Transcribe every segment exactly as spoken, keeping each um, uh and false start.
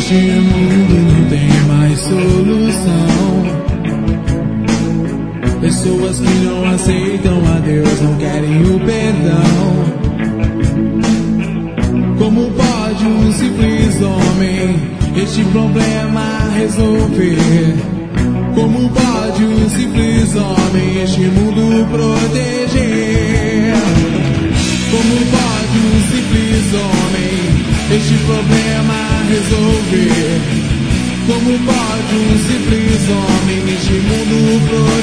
neste mundo não tem mais solução. Pessoas que não aceitam a Deus, não querem o perdão. Como pode um simples homem este problema resolver? Como pode um simples homem este mundo proteger? Como pode um simples homem este problema resolver? Como pode um simples homem neste mundo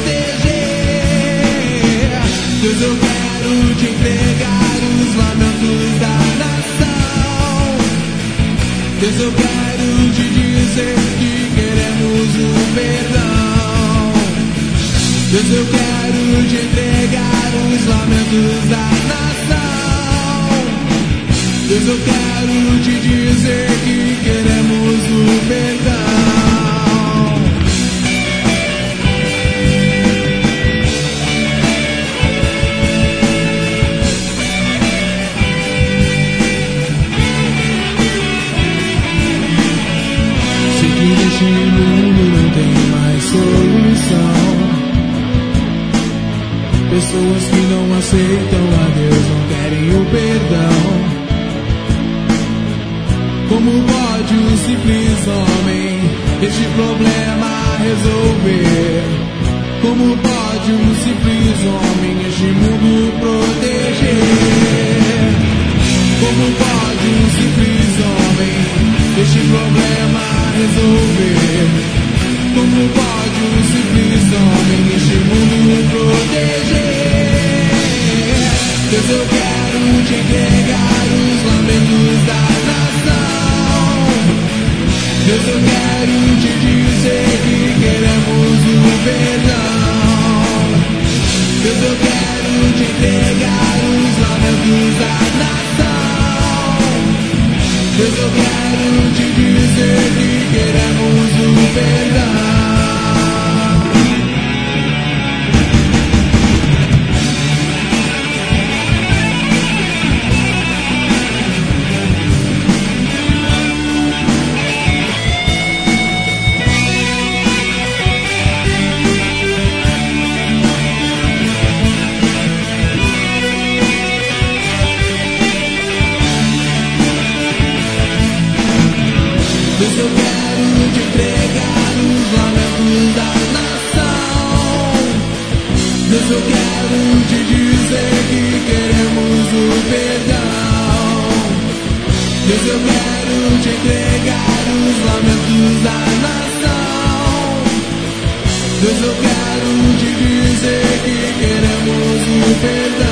proteger? Deus, eu quero te entregar os lamentos da nação. Deus, eu quero te dizer que queremos o perdão. Deus, eu quero te entregar os lamentos da nação. Deus, eu quero te dizer que queremos o perdão. Sei que neste mundo não tem mais solução. Pessoas que não aceitam a Deus, não querem o perdão. Como pode um simples homem este problema resolver? Como pode um simples homem este mundo proteger? Como pode um simples homem este problema resolver? Como pode um simples homem este mundo proteger? Deus, eu quero te entregar os lamentos da nação. Deus, eu quero te dizer que queremos o perdão. Deus, eu quero te entregar os lamentos da nação. Deus, eu quero te dizer que queremos o perdão. Deus, eu quero te entregar os lamentos da nação. Deus, eu quero te dizer que queremos o perdão. Deus, eu quero te entregar os lamentos da nação. Deus, eu quero te dizer que queremos o perdão.